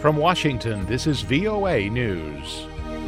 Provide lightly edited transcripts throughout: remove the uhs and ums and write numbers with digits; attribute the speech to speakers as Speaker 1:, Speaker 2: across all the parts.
Speaker 1: From Washington, this is VOA News.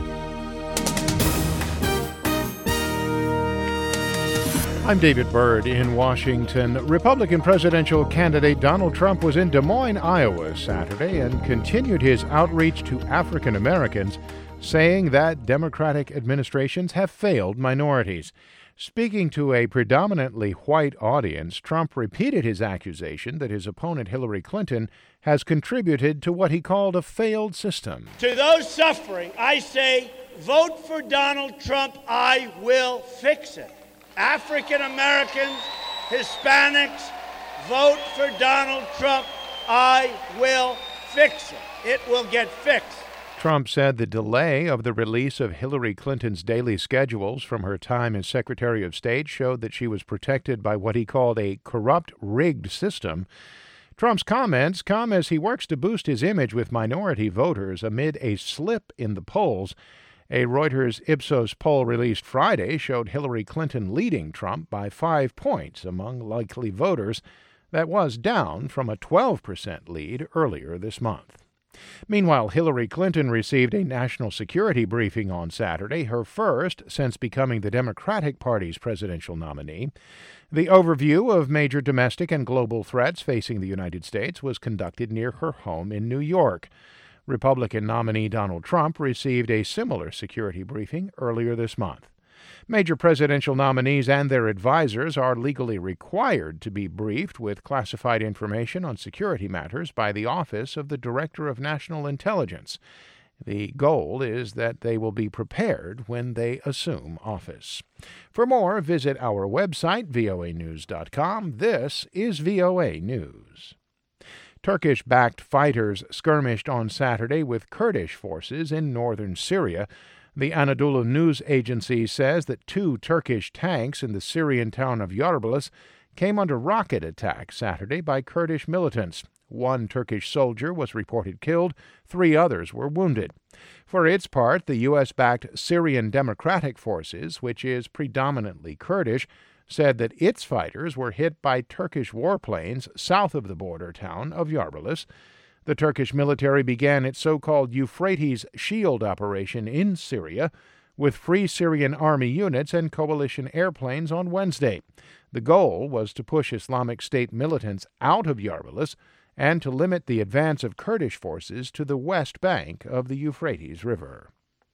Speaker 1: I'm David Byrd in Washington. Republican presidential candidate Donald Trump was in Des Moines, Iowa Saturday and continued his outreach to African Americans, saying that Democratic administrations have failed minorities. Speaking to a predominantly white audience, Trump repeated his accusation that his opponent Hillary Clinton has contributed to what he called a failed system.
Speaker 2: To those suffering, I say, vote for Donald Trump. I will fix it. African Americans, Hispanics, vote for Donald Trump. I will fix it. It will get fixed.
Speaker 1: Trump said the delay of the release of Hillary Clinton's daily schedules from her time as Secretary of State showed that she was protected by what he called a corrupt, rigged system. Trump's comments come as he works to boost his image with minority voters amid a slip in the polls. A Reuters Ipsos poll released Friday showed Hillary Clinton leading Trump by 5 points among likely voters. That was down from a 12% lead earlier this month. Meanwhile, Hillary Clinton received a national security briefing on Saturday, her first since becoming the Democratic Party's presidential nominee. The overview of major domestic and global threats facing the United States was conducted near her home in New York. Republican nominee Donald Trump received a similar security briefing earlier this month. Major presidential nominees and their advisors are legally required to be briefed with classified information on security matters by the Office of the Director of National Intelligence. The goal is that they will be prepared when they assume office. For more, visit our website, voanews.com. This is VOA News. Turkish-backed fighters skirmished on Saturday with Kurdish forces in northern Syria. The Anadolu News Agency says that 2 Turkish tanks in the Syrian town of Yarbilus came under rocket attack Saturday by Kurdish militants. 1 Turkish soldier was reported killed, 3 others were wounded. For its part, the U.S.-backed Syrian Democratic Forces, which is predominantly Kurdish, said that its fighters were hit by Turkish warplanes south of the border town of Yarbilus. The Turkish military began its so-called Euphrates Shield operation in Syria with Free Syrian Army units and coalition airplanes on Wednesday. The goal was to push Islamic State militants out of Yarbilus and to limit the advance of Kurdish forces to the west bank of the Euphrates River.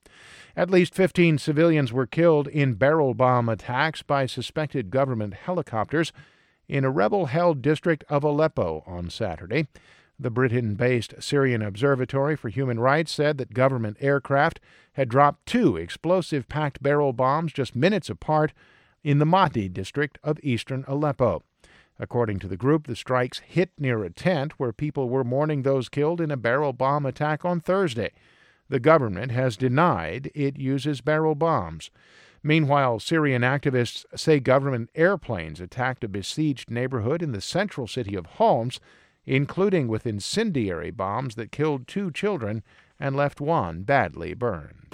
Speaker 1: At least 15 civilians were killed in barrel bomb attacks by suspected government helicopters in a rebel-held district of Aleppo on Saturday. The Britain-based Syrian Observatory for Human Rights said that government aircraft had dropped 2 explosive-packed barrel bombs just minutes apart in the Mahdi district of eastern Aleppo. According to the group, the strikes hit near a tent where people were mourning those killed in a barrel bomb attack on Thursday. The government has denied it uses barrel bombs. Meanwhile, Syrian activists say government airplanes attacked a besieged neighborhood in the central city of Homs, including with incendiary bombs that killed 2 children and left 1 badly burned.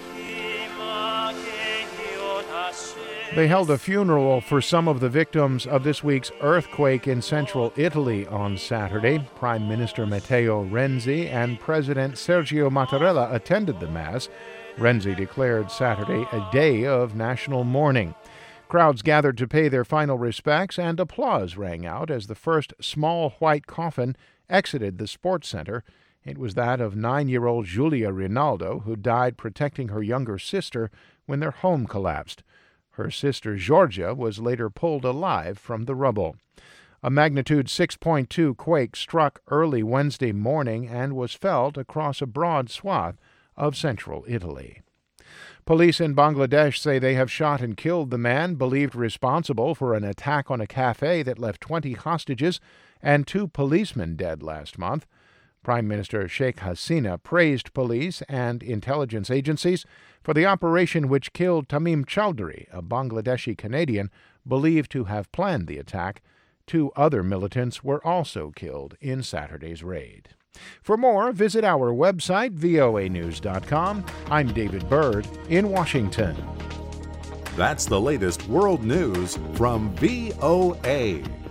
Speaker 1: They held a funeral for some of the victims of this week's earthquake in central Italy on Saturday. Prime Minister Matteo Renzi and President Sergio Mattarella attended the Mass. Renzi declared Saturday a day of national mourning. Crowds gathered to pay their final respects, and applause rang out as the first small white coffin exited the sports center. It was that of 9-year-old Giulia Rinaldo, who died protecting her younger sister when their home collapsed. Her sister Georgia was later pulled alive from the rubble. A magnitude 6.2 quake struck early Wednesday morning and was felt across a broad swath of central Italy. Police in Bangladesh say they have shot and killed the man believed responsible for an attack on a cafe that left 20 hostages and 2 policemen dead last month. Prime Minister Sheikh Hasina praised police and intelligence agencies for the operation which killed Tamim Chowdhury, a Bangladeshi Canadian believed to have planned the attack. 2 other militants were also killed in Saturday's raid. For more, visit our website, voanews.com. I'm David Byrd in Washington.
Speaker 3: That's the latest world news from VOA.